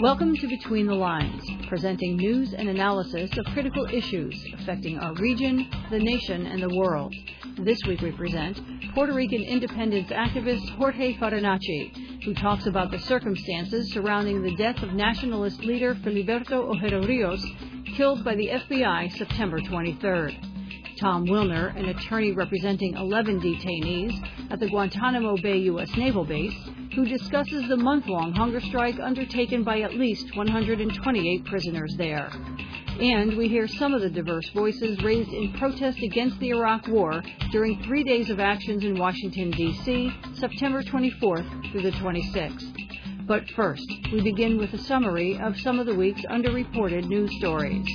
Welcome to Between the Lines, presenting news and analysis of critical issues affecting our region, the nation, and the world. This week we present Puerto Rican independence activist Jorge Farinacci, who talks about the circumstances surrounding the death of nationalist leader Filiberto Ojeda Rios, killed by the FBI September 23rd. Tom Wilner, an attorney representing 11 detainees at the Guantanamo Bay U.S. Naval Base, who discusses the month-long hunger strike undertaken by at least 128 prisoners there. And we hear some of the diverse voices raised in protest against the Iraq War during 3 days of actions in Washington, D.C., September 24th through the 26th. But first, we begin with a summary of some of the week's underreported news stories.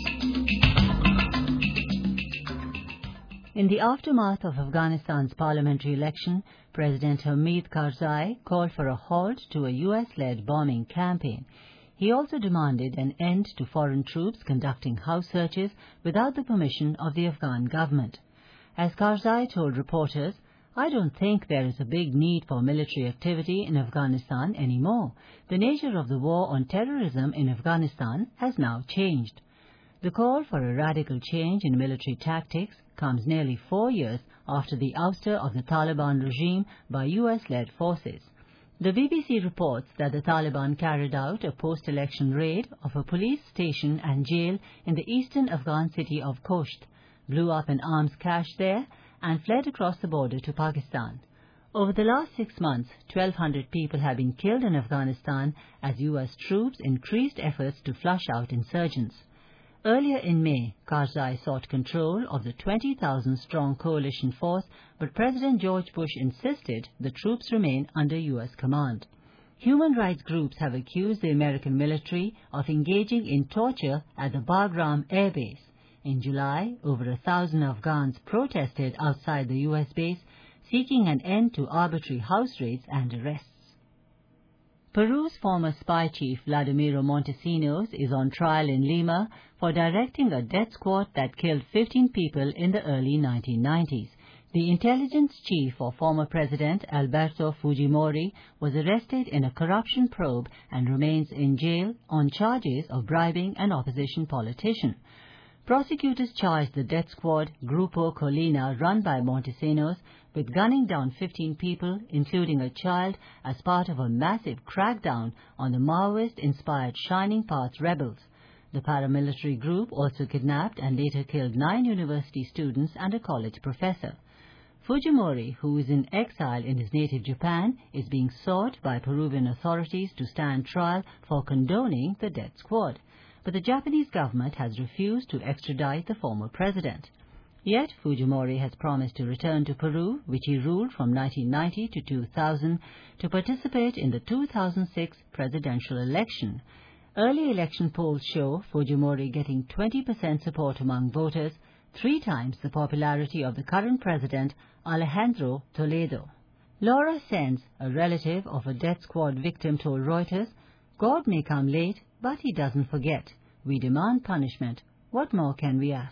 In the aftermath of Afghanistan's parliamentary election, President Hamid Karzai called for a halt to a U.S.-led bombing campaign. He also demanded an end to foreign troops conducting house searches without the permission of the Afghan government. As Karzai told reporters, "I don't think there is a big need for military activity in Afghanistan anymore. The nature of the war on terrorism in Afghanistan has now changed." The call for a radical change in military tactics comes nearly 4 years after the ouster of the Taliban regime by U.S.-led forces. The BBC reports that the Taliban carried out a post-election raid of a police station and jail in the eastern Afghan city of Khost, blew up an arms cache there, and fled across the border to Pakistan. Over the last 6 months, 1,200 people have been killed in Afghanistan as U.S. troops increased efforts to flush out insurgents. Earlier in May, Karzai sought control of the 20,000-strong coalition force, but President George Bush insisted the troops remain under U.S. command. Human rights groups have accused the American military of engaging in torture at the Bagram Air Base. In July, over 1,000 Afghans protested outside the U.S. base, seeking an end to arbitrary house raids and arrests. Peru's former spy chief Vladimiro Montesinos is on trial in Lima for directing a death squad that killed 15 people in the early 1990s. The intelligence chief of former President Alberto Fujimori was arrested in a corruption probe and remains in jail on charges of bribing an opposition politician. Prosecutors charged the death squad, Grupo Colina, run by Montesinos, with gunning down 15 people, including a child, as part of a massive crackdown on the Maoist-inspired Shining Path rebels. The paramilitary group also kidnapped and later killed 9 university students and a college professor. Fujimori, who is in exile in his native Japan, is being sought by Peruvian authorities to stand trial for condoning the death squad. But the Japanese government has refused to extradite the former president. Yet Fujimori has promised to return to Peru, which he ruled from 1990 to 2000, to participate in the 2006 presidential election. Early election polls show Fujimori getting 20% support among voters, 3 times the popularity of the current president, Alejandro Toledo. Laura Sens, a relative of a death squad victim, told Reuters, "God may come late, but he doesn't forget. We demand punishment. What more can we ask?"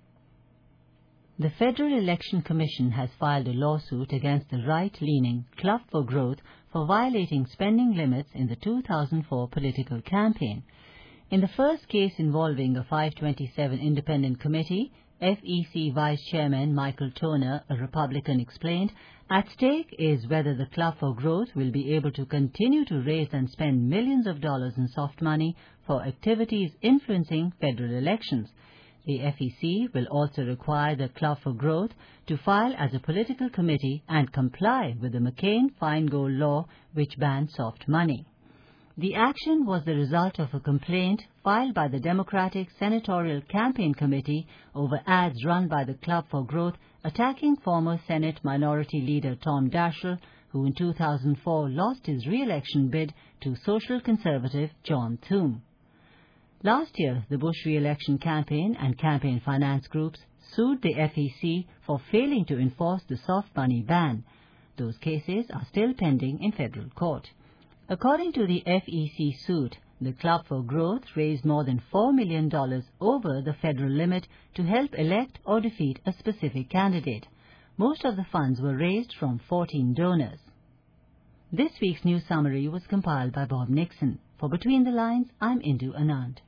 The Federal Election Commission has filed a lawsuit against the right-leaning Club for Growth for violating spending limits in the 2004 political campaign. In the first case involving a 527 independent committee, FEC Vice Chairman Michael Toner, a Republican, explained, "At stake is whether the Club for Growth will be able to continue to raise and spend millions of dollars in soft money for activities influencing federal elections. The FEC will also require the Club for Growth to file as a political committee and comply with the McCain-Feingold law, which bans soft money." The action was the result of a complaint filed by the Democratic Senatorial Campaign Committee over ads run by the Club for Growth attacking former Senate Minority Leader Tom Daschle, who in 2004 lost his re-election bid to social conservative John Thune. Last year, the Bush re-election campaign and campaign finance groups sued the FEC for failing to enforce the soft money ban. Those cases are still pending in federal court. According to the FEC suit, the Club for Growth raised more than $4 million over the federal limit to help elect or defeat a specific candidate. Most of the funds were raised from 14 donors. This week's news summary was compiled by Bob Nixon. For Between the Lines, I'm Indu Anand.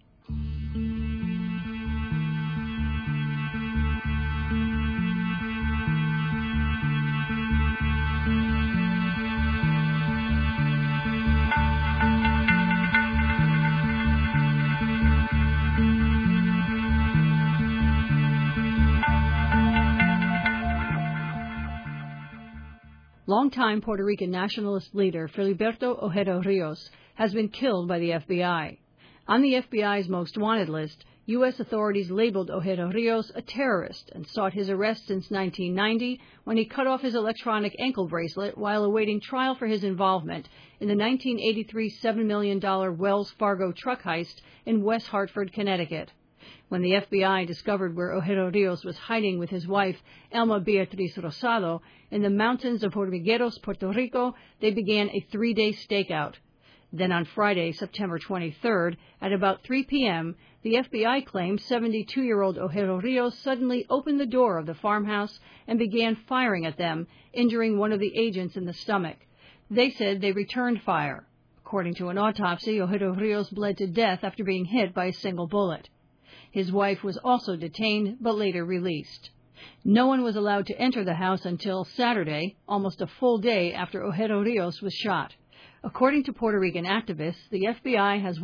Longtime Puerto Rican nationalist leader Filiberto Ojeda Rios has been killed by the FBI. On the FBI's most wanted list, U.S. authorities labeled Ojeda Rios a terrorist and sought his arrest since 1990 when he cut off his electronic ankle bracelet while awaiting trial for his involvement in the 1983 $7 million Wells Fargo truck heist in West Hartford, Connecticut. When the FBI discovered where Ojeda Rios was hiding with his wife, Elma Beatriz Rosado, in the mountains of Hormigueros, Puerto Rico, they began a 3-day stakeout. Then on Friday, September 23rd, at about 3 p.m., the FBI claimed 72-year-old Ojeda Rios suddenly opened the door of the farmhouse and began firing at them, injuring one of the agents in the stomach. They said they returned fire. According to an autopsy, Ojeda Rios bled to death after being hit by a single bullet. His wife was also detained, but later released. No one was allowed to enter the house until Saturday, almost a full day after Ojeda Rios was shot. According to Puerto Rican activists, the FBI has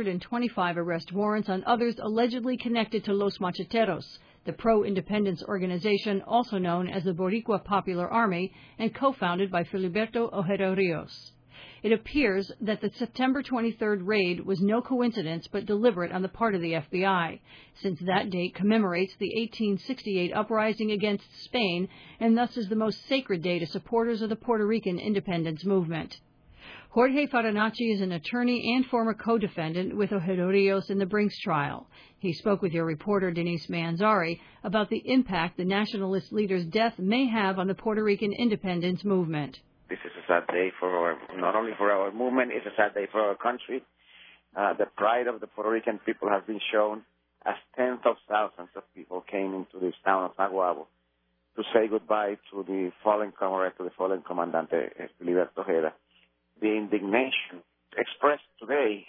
125 arrest warrants on others allegedly connected to Los Macheteros, the pro-independence organization also known as the Boricua Popular Army and co-founded by Filiberto Ojeda Rios. It appears that the September 23rd raid was no coincidence but deliberate on the part of the FBI, since that date commemorates the 1868 uprising against Spain and thus is the most sacred day to supporters of the Puerto Rican independence movement. Jorge Farinacci is an attorney and former co-defendant with Ojeda Rios in the Brinks trial. He spoke with your reporter Denise Manzari about the impact the nationalist leader's death may have on the Puerto Rican independence movement. This is a sad day not only for our movement, it's a sad day for our country. The pride of the Puerto Rican people has been shown as tens of thousands of people came into this town of Naguabo to say goodbye to the fallen comrade, to the fallen Comandante Filiberto Ojeda. The indignation expressed today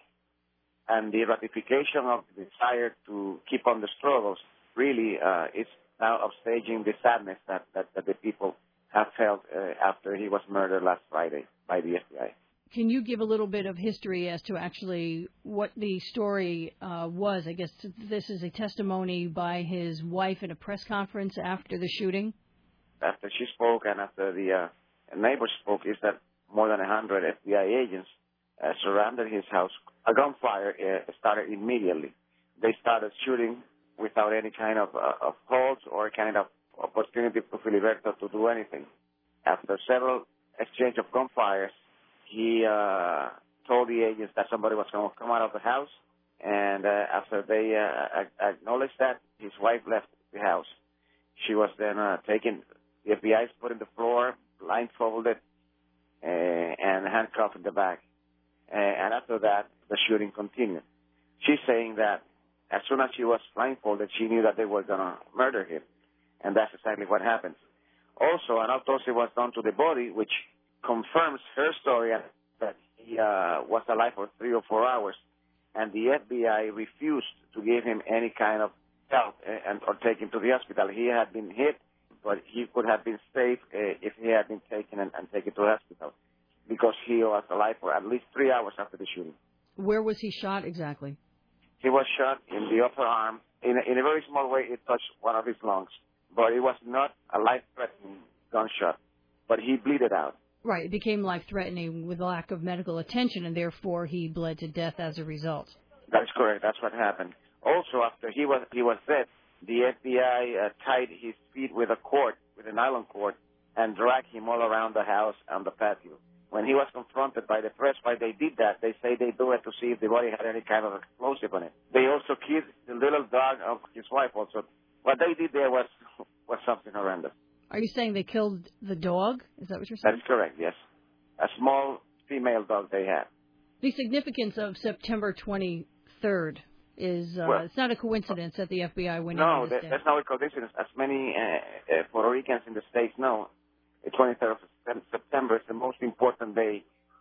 and the ratification of the desire to keep on the struggles really is now upstaging the sadness that the people have felt after he was murdered last Friday by the FBI. Can you give a little bit of history as to actually what the story was? I guess this is a testimony by his wife in a press conference after the shooting. After she spoke and after the neighbors spoke, is that more than 100 FBI agents surrounded his house. A gunfire started immediately. They started shooting without any kind of holds or kind of opportunity for Filiberto to do anything. After several exchange of gunfires, he told the agents that somebody was going to come out of the house, and after they acknowledged that, his wife left the house. She was then taken, the FBI put on the floor, blindfolded, and handcuffed in the back. And after that, the shooting continued. She's saying that as soon as she was blindfolded, she knew that they were going to murder him. And that's exactly what happened. Also, an autopsy was done to the body, which confirms her story that he was alive for 3 or 4 hours. And the FBI refused to give him any kind of help or take him to the hospital. He had been hit, but he could have been safe if he had been taken and taken to the hospital, because he was alive for at least 3 hours after the shooting. Where was he shot exactly? He was shot in the upper arm. In a very small way, it touched one of his lungs. But it was not a life-threatening gunshot, but he bleeded out. Right, it became life-threatening with lack of medical attention, and therefore he bled to death as a result. That's correct. That's what happened. Also, after he was dead, the FBI tied his feet with a nylon cord, and dragged him all around the house and the patio. When he was confronted by the press why they did that, they say they do it to see if the body had any kind of explosive on it. They also killed the little dog of his wife also. What they did there was something horrendous. Are you saying they killed the dog? Is that what you're saying? That's correct, yes. A small female dog they had. The significance of September 23rd is, it's not a coincidence that the FBI went into this day. No, that's not a coincidence. As many Puerto Ricans in the States know, the 23rd of September is the most important day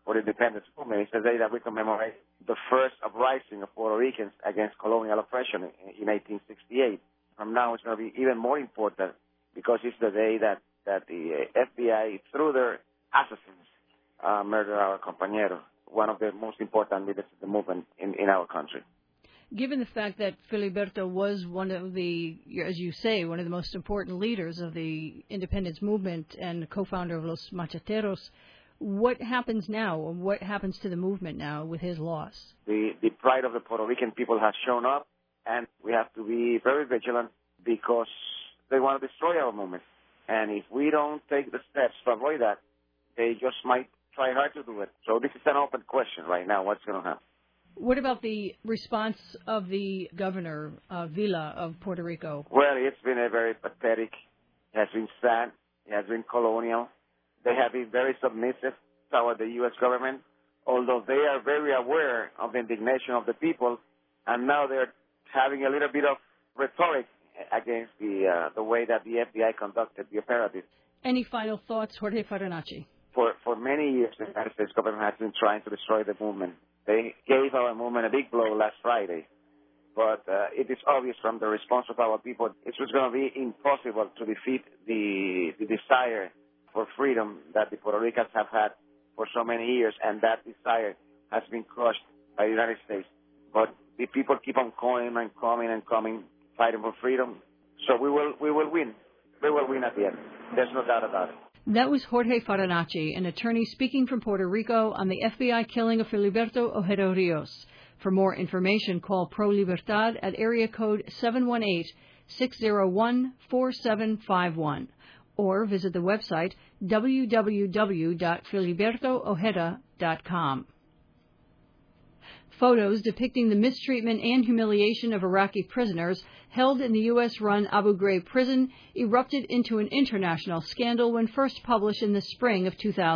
for the independence movement. It's the day that we commemorate the first uprising of Puerto Ricans against colonial oppression in 1868. From now, it's going to be even more important because it's the day that the FBI, through their assassins, murdered our compañero, one of the most important leaders of the movement in our country. Given the fact that Filiberto was one of the, as you say, one of the most important leaders of the independence movement and co-founder of Los Macheteros, what happens now? What happens to the movement now with his loss? The pride of the Puerto Rican people has shown up, and we have to be very vigilant because they want to destroy our movement. And if we don't take the steps to avoid that, they just might try hard to do it. So this is an open question right now, what's going to happen. What about the response of the governor, Vila, of Puerto Rico? Well, it's been a very pathetic, it has been sad, it has been colonial. They have been very submissive toward the U.S. government, although they are very aware of the indignation of the people, and now they're having a little bit of rhetoric against the way that the FBI conducted the operative. Any final thoughts, Jorge Farinacci? For many years, the United States government has been trying to destroy the movement. They gave our movement a big blow last Friday, but it is obvious from the response of our people, it was going to be impossible to defeat the desire for freedom that the Puerto Ricans have had for so many years, and that desire has been crushed by the United States. But the people keep on coming and coming and coming, fighting for freedom. So we will win. We will win at the end. There's no doubt about it. That was Jorge Farinacci, an attorney speaking from Puerto Rico on the FBI killing of Filiberto Ojeda Rios. For more information, call Pro Libertad at area code 718-601-4751 or visit the website www.filibertoojeda.com. Photos depicting the mistreatment and humiliation of Iraqi prisoners held in the U.S.-run Abu Ghraib prison erupted into an international scandal when first published in the spring of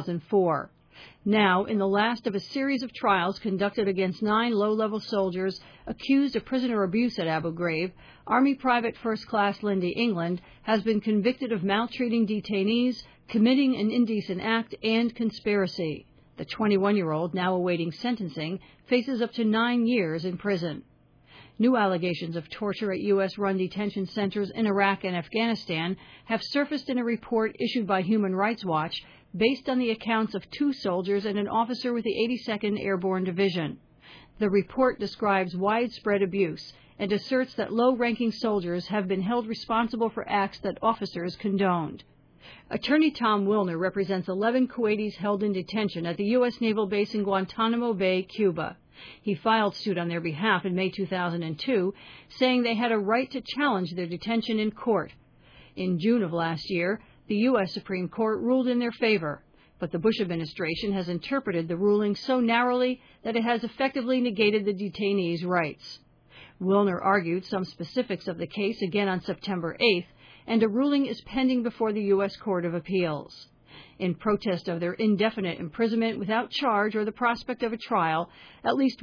2004. Now, in the last of a series of trials conducted against 9 low-level soldiers accused of prisoner abuse at Abu Ghraib, Army Private First Class Lindy England has been convicted of maltreating detainees, committing an indecent act, and conspiracy. The 21-year-old, now awaiting sentencing, faces up to 9 years in prison. New allegations of torture at U.S.-run detention centers in Iraq and Afghanistan have surfaced in a report issued by Human Rights Watch based on the accounts of 2 soldiers and an officer with the 82nd Airborne Division. The report describes widespread abuse and asserts that low-ranking soldiers have been held responsible for acts that officers condoned. Attorney Tom Wilner represents 11 Kuwaitis held in detention at the U.S. Naval Base in Guantanamo Bay, Cuba. He filed suit on their behalf in May 2002, saying they had a right to challenge their detention in court. In June of last year, the U.S. Supreme Court ruled in their favor, but the Bush administration has interpreted the ruling so narrowly that it has effectively negated the detainees' rights. Wilner argued some specifics of the case again on September 8th, and a ruling is pending before the U.S. Court of Appeals. In protest of their indefinite imprisonment without charge or the prospect of a trial, at least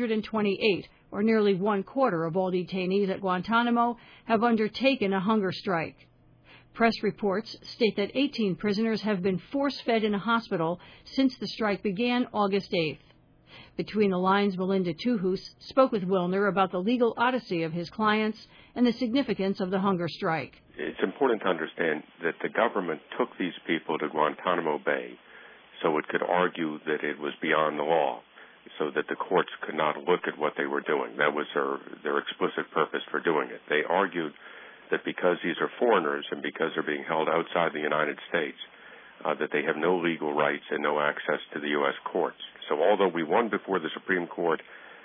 128, or nearly 1/4 of all detainees at Guantanamo, have undertaken a hunger strike. Press reports state that 18 prisoners have been force-fed in a hospital since the strike began August 8th. Between the lines, Melinda Tuhus spoke with Wilner about the legal odyssey of his clients and the significance of the hunger strike. It's important to understand that the government took these people to Guantanamo Bay so it could argue that it was beyond the law, so that the courts could not look at what they were doing. That was their explicit purpose for doing it. They argued that because these are foreigners and because they're being held outside the United States, that they have no legal rights and no access to the U.S. courts. So although we won before the Supreme Court,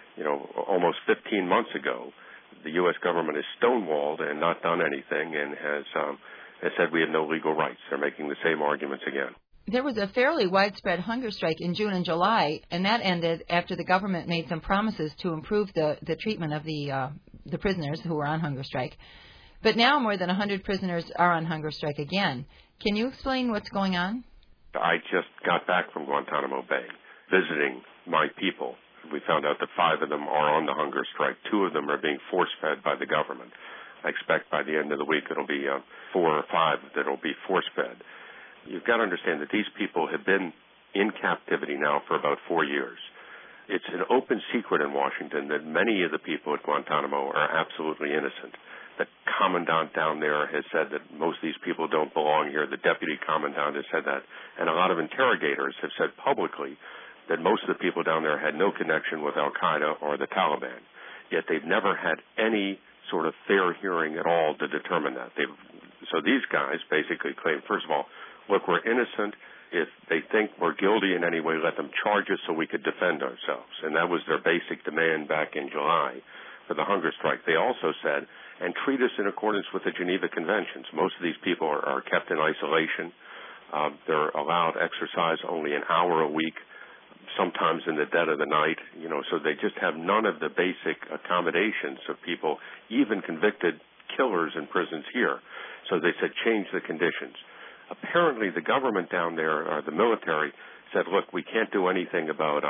almost 15 months ago, the U.S. government has stonewalled and not done anything and has said we have no legal rights. They're making the same arguments again. There was a fairly widespread hunger strike in June and July, and that ended after the government made some promises to improve the treatment of the prisoners who were on hunger strike. But now more than 100 prisoners are on hunger strike again. Can you explain what's going on? I just got back from Guantanamo Bay visiting my people. We found out that 5 of them are on the hunger strike. 2 of them are being force-fed by the government. I expect by the end of the week it'll be 4 or 5 that will be force-fed. You've got to understand that these people have been in captivity now for about 4 years. It's an open secret in Washington that many of the people at Guantanamo are absolutely innocent. The commandant down there has said that most of these people don't belong here. The deputy commandant has said that. And a lot of interrogators have said publicly that most of the people down there had no connection with al-Qaeda or the Taliban. Yet they've never had any sort of fair hearing at all to determine that. So these guys basically claim, first of all, look, we're innocent. If they think we're guilty in any way, let them charge us so we could defend ourselves. And that was their basic demand back in July for the hunger strike. They also said, and treat us in accordance with the Geneva Conventions. Most of these people are kept in isolation. They're allowed exercise only an hour a week, sometimes in the dead of the night, so they just have none of the basic accommodations of people, even convicted killers in prisons here. So they said, change the conditions. Apparently the government down there, or the military, said, look, we can't do anything about,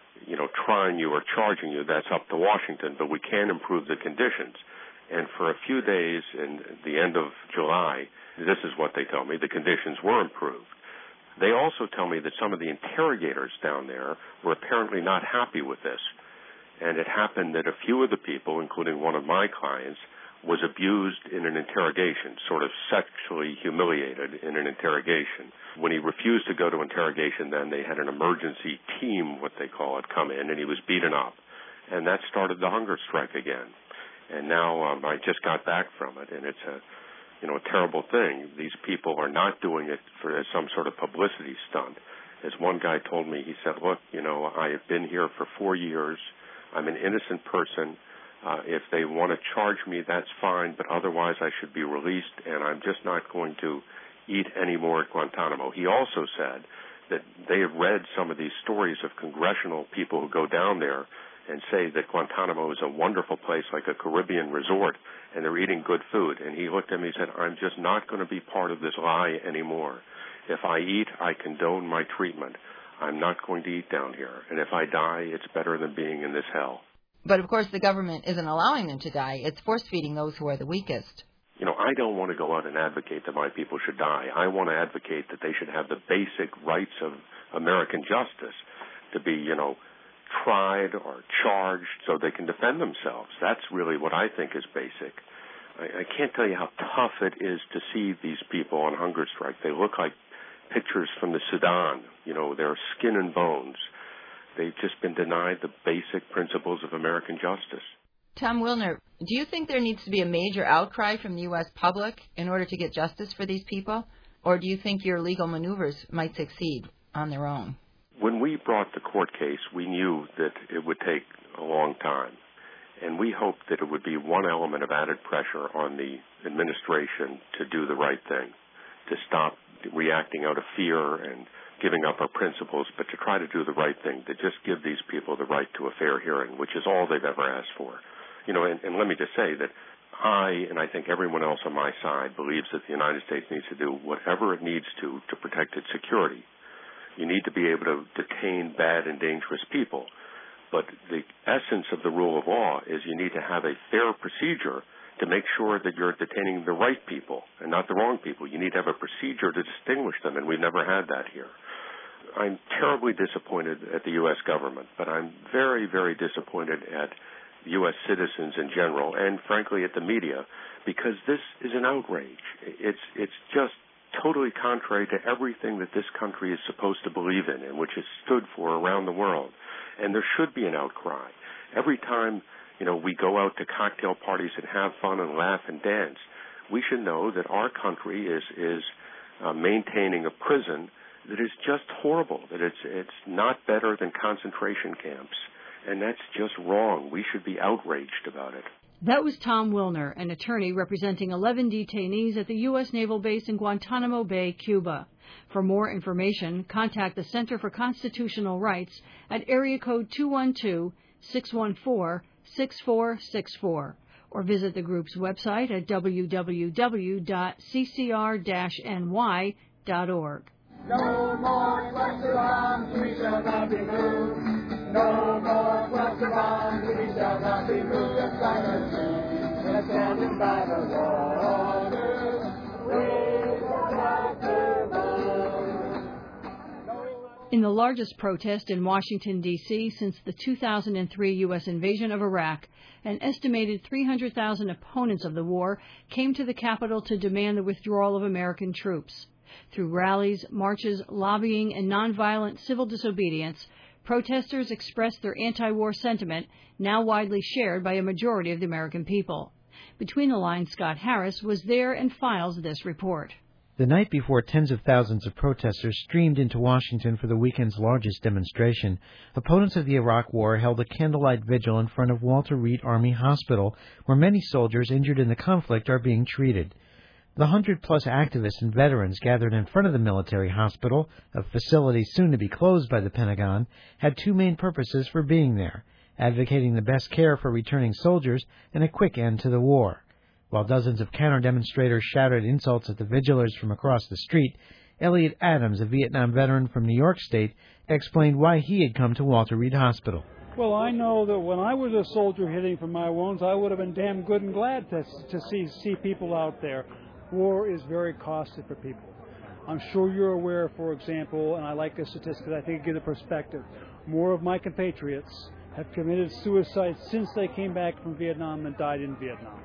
trying you or charging you. That's up to Washington, but we can improve the conditions. And for a few days in the end of July, this is what they tell me, the conditions were improved. They also tell me that some of the interrogators down there were apparently not happy with this. And it happened that a few of the people, including one of my clients, was abused in an interrogation, sort of sexually humiliated in an interrogation. When he refused to go to interrogation, then they had an emergency team, what they call it, come in, and he was beaten up. And that started the hunger strike again. And now I just got back from it, and it's a terrible thing. These people are not doing it as some sort of publicity stunt. As one guy told me, he said, look, I have been here for 4 years. I'm an innocent person. If they want to charge me, that's fine, but otherwise I should be released, and I'm just not going to eat any more at Guantanamo. He also said that they have read some of these stories of congressional people who go down there and say that Guantanamo is a wonderful place, like a Caribbean resort, and they're eating good food. And he looked at me and said, I'm just not going to be part of this lie anymore. If I eat, I condone my treatment. I'm not going to eat down here. And if I die, it's better than being in this hell. But, of course, the government isn't allowing them to die. It's force-feeding those who are the weakest. I don't want to go out and advocate that my people should die. I want to advocate that they should have the basic rights of American justice to be, tried or charged so they can defend themselves. That's really what I think is basic. I can't tell you how tough it is to see these people on hunger strike. They look like pictures from the Sudan. They're skin and bones. They've just been denied the basic principles of American justice. Tom Wilner, do you think there needs to be a major outcry from the U.S. public in order to get justice for these people? Or do you think your legal maneuvers might succeed on their own? When we brought the court case, we knew that it would take a long time. And we hoped that it would be one element of added pressure on the administration to do the right thing, to stop reacting out of fear and giving up our principles, but to try to do the right thing, to just give these people the right to a fair hearing, which is all they've ever asked for. And let me just say that I think everyone else on my side believes that the United States needs to do whatever it needs to protect its security. You need to be able to detain bad and dangerous people. But the essence of the rule of law is you need to have a fair procedure to make sure that you're detaining the right people and not the wrong people. You need to have a procedure to distinguish them, and we've never had that here. I'm terribly disappointed at the U.S. government, but I'm very, very disappointed at U.S. citizens in general and, frankly, at the media, because this is an outrage. It's just totally contrary to everything that this country is supposed to believe in and which it's stood for around the world. And there should be an outcry. Every time, we go out to cocktail parties and have fun and laugh and dance, we should know that our country is maintaining a prison that is just horrible, that it's not better than concentration camps. And that's just wrong. We should be outraged about it. That was Tom Wilner, an attorney representing 11 detainees at the U.S. Naval Base in Guantanamo Bay, Cuba. For more information, contact the Center for Constitutional Rights at area code 212-614-6464 or visit the group's website at www.ccr-ny.org. No more cluster bombs, we shall not be moved. No more cluster bombs, we shall not be moved. Just like a tree, and standing by the water, we shall not be moved. In the largest protest in Washington, D.C. since the 2003 U.S. invasion of Iraq, an estimated 300,000 opponents of the war came to the Capitol to demand the withdrawal of American troops. Through rallies, marches, lobbying, and nonviolent civil disobedience, protesters expressed their anti-war sentiment, now widely shared by a majority of the American people. Between the Lines, Scott Harris was there and files this report. The night before tens of thousands of protesters streamed into Washington for the weekend's largest demonstration, opponents of the Iraq War held a candlelight vigil in front of Walter Reed Army Hospital, where many soldiers injured in the conflict are being treated. The 100-plus activists and veterans gathered in front of the military hospital, a facility soon to be closed by the Pentagon, had two main purposes for being there: advocating the best care for returning soldiers and a quick end to the war. While dozens of counter-demonstrators shouted insults at the vigilers from across the street, Elliot Adams, a Vietnam veteran from New York State, explained why he had come to Walter Reed Hospital. Well, I know that when I was a soldier hitting from my wounds, I would have been damn good and glad to see people out there. War is very costly for people. I'm sure you're aware, for example, and I like this statistic, I think it gives a perspective. More of my compatriots have committed suicide since they came back from Vietnam than died in Vietnam.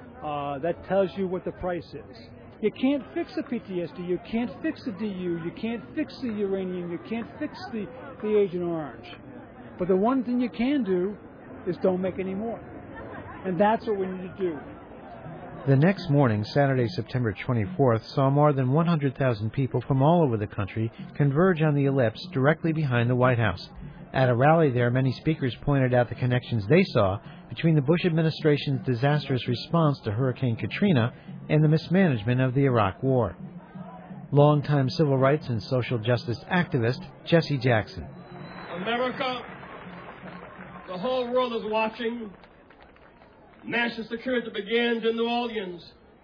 That tells you what the price is. You can't fix the PTSD, you can't fix the DU, you can't fix the uranium, you can't fix the Agent Orange. But the one thing you can do is don't make any more. And that's what we need to do. The next morning, Saturday, September 24th, saw more than 100,000 people from all over the country converge on the ellipse directly behind the White House. At a rally there, many speakers pointed out the connections they saw between the Bush administration's disastrous response to Hurricane Katrina and the mismanagement of the Iraq War. Longtime civil rights and social justice activist Jesse Jackson. America, the whole world is watching. National security begins in New Orleans.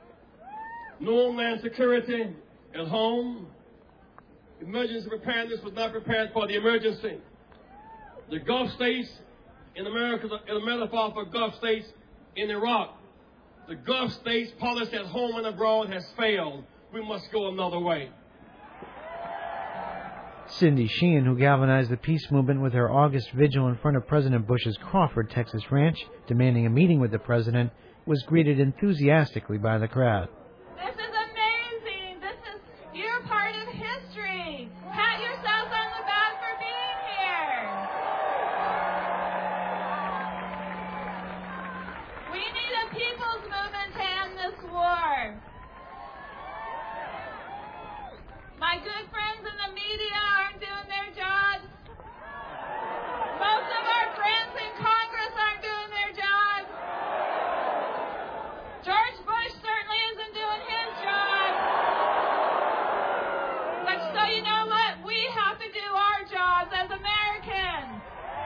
No land security at home. Emergency preparedness was not prepared for the emergency. The Gulf states in America is a metaphor for Gulf states in Iraq. The Gulf states' policy at home and abroad has failed. We must go another way. Cindy Sheehan, who galvanized the peace movement with her August vigil in front of President Bush's Crawford, Texas ranch, demanding a meeting with the president, was greeted enthusiastically by the crowd. This is amazing. You're part of history. Pat yourselves on the back for being here. We need a people's movement to end this war. My good friends in the media aren't doing their jobs. Most of our friends in Congress aren't doing their jobs. George Bush certainly isn't doing his job. But so you know what? We have to do our jobs as Americans.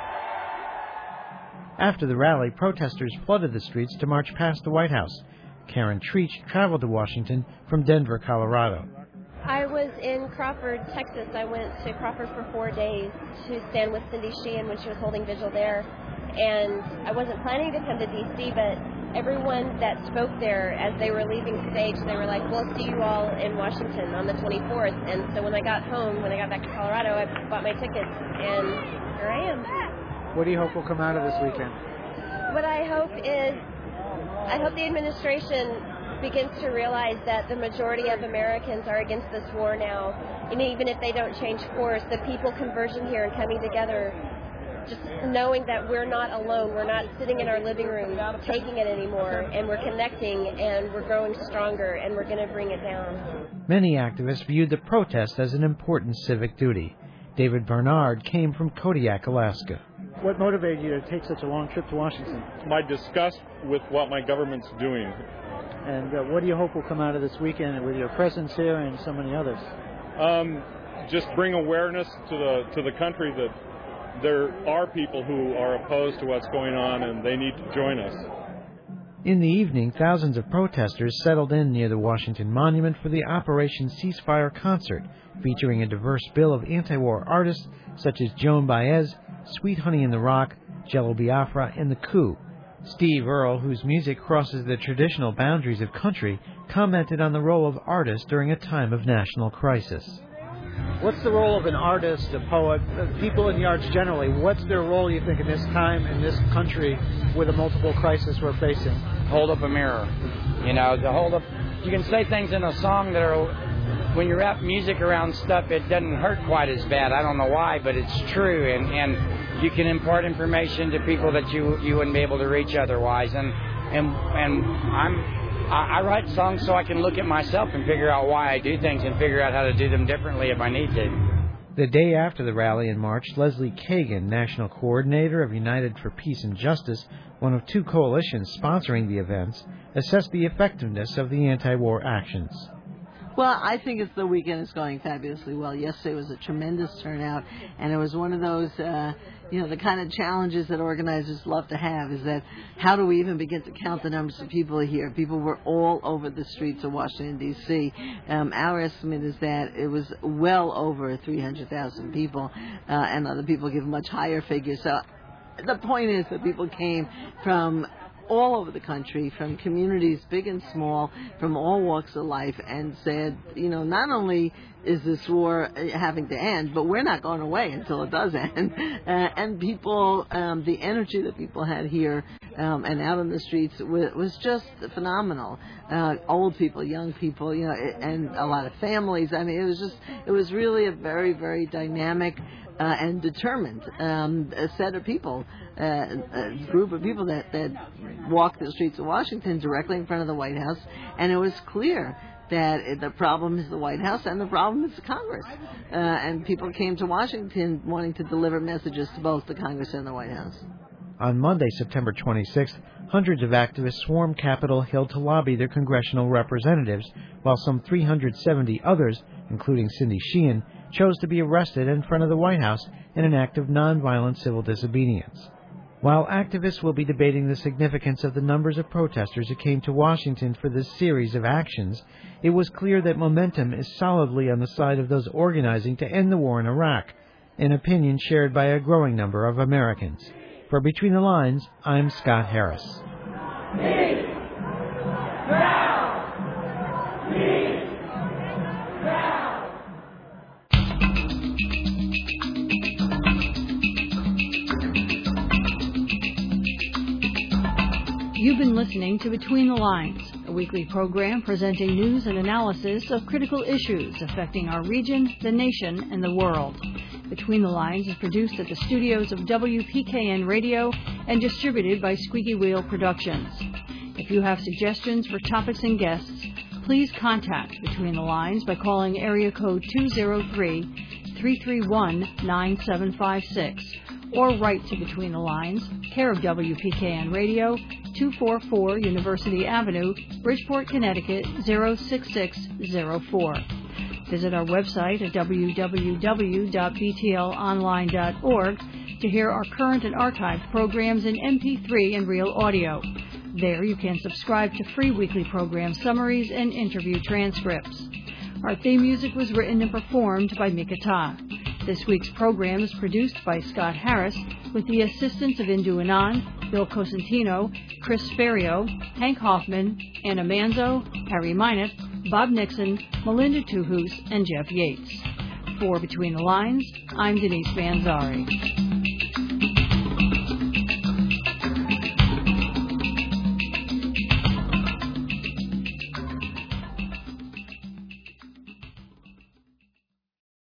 After the rally, protesters flooded the streets to march past the White House. Karen Treach traveled to Washington from Denver, Colorado. I was in Crawford, Texas. I went to Crawford for 4 days to stand with Cindy Sheehan when she was holding vigil there. And I wasn't planning to come to D.C., but everyone that spoke there, as they were leaving stage, they were like, we'll see you all in Washington on the 24th. And so when I got home, when I got back to Colorado, I bought my tickets, and here I am. What do you hope will come out of this weekend? What I hope is, I hope the administration begins to realize that the majority of Americans are against this war now. And even if they don't change course, the people converging here and coming together, just knowing that we're not alone, we're not sitting in our living room taking it anymore, and we're connecting and we're growing stronger and we're going to bring it down. Many activists viewed the protest as an important civic duty. David Bernard came from Kodiak, Alaska. What motivated you to take such a long trip to Washington? My disgust with what my government's doing. And what do you hope will come out of this weekend with your presence here and so many others? Just bring awareness to the country that there are people who are opposed to what's going on and they need to join us. In the evening, thousands of protesters settled in near the Washington Monument for the Operation Ceasefire concert, featuring a diverse bill of anti-war artists such as Joan Baez, Sweet Honey in the Rock, Jello Biafra, and The Coup. Steve Earle, whose music crosses the traditional boundaries of country, commented on the role of artists during a time of national crisis. What's the role of an artist, a poet, people in the arts generally? What's their role, you think, in this time, in this country, with a multiple crisis we're facing? Hold up a mirror. You know, to hold up... You can say things in a song that are... When you wrap music around stuff, it doesn't hurt quite as bad. I don't know why, but it's true. And you can impart information to people that you wouldn't be able to reach otherwise. And I write songs so I can look at myself and figure out why I do things and figure out how to do them differently if I need to. The day after the rally in March, Leslie Kagan, National Coordinator of United for Peace and Justice, one of two coalitions sponsoring the events, assessed the effectiveness of the anti-war actions. Well, I think the weekend is going fabulously well. Yesterday was a tremendous turnout, and it was one of those, the kind of challenges that organizers love to have, is that how do we even begin to count the numbers of people here? People were all over the streets of Washington, D.C. Our estimate is that it was well over 300,000 people, and other people give much higher figures. So the point is that people came from all over the country, from communities big and small, from all walks of life, and said, not only is this war having to end, but we're not going away until it does end. And people, the energy that people had here and out on the streets was just phenomenal. Old people, young people, and a lot of families. I mean, it was really a very, very dynamic and determined a set of people, a group of people that walked the streets of Washington directly in front of the White House, and it was clear that the problem is the White House and the problem is the Congress. And people came to Washington wanting to deliver messages to both the Congress and the White House. On Monday, September 26th, hundreds of activists swarmed Capitol Hill to lobby their congressional representatives, while some 370 others, including Cindy Sheehan, chose to be arrested in front of the White House in an act of nonviolent civil disobedience. While activists will be debating the significance of the numbers of protesters who came to Washington for this series of actions, it was clear that momentum is solidly on the side of those organizing to end the war in Iraq, an opinion shared by a growing number of Americans. For Between the Lines, I'm Scott Harris. You've been listening to Between the Lines, a weekly program presenting news and analysis of critical issues affecting our region, the nation, and the world. Between the Lines is produced at the studios of WPKN Radio and distributed by Squeaky Wheel Productions. If you have suggestions for topics and guests, please contact Between the Lines by calling area code 203-331-9756 or write to Between the Lines, care of WPKN Radio, 244 University Avenue, Bridgeport, Connecticut, 06604. Visit our website at www.btlonline.org to hear our current and archived programs in MP3 and real audio. There you can subscribe to free weekly program summaries and interview transcripts. Our theme music was written and performed by Mika Ta. This week's program is produced by Scott Harris with the assistance of Indu Anand, Bill Cosentino, Chris Ferrio, Hank Hoffman, Anna Manzo, Harry Minott, Bob Nixon, Melinda Tuhus, and Jeff Yates. For Between the Lines, I'm Denise Manzari.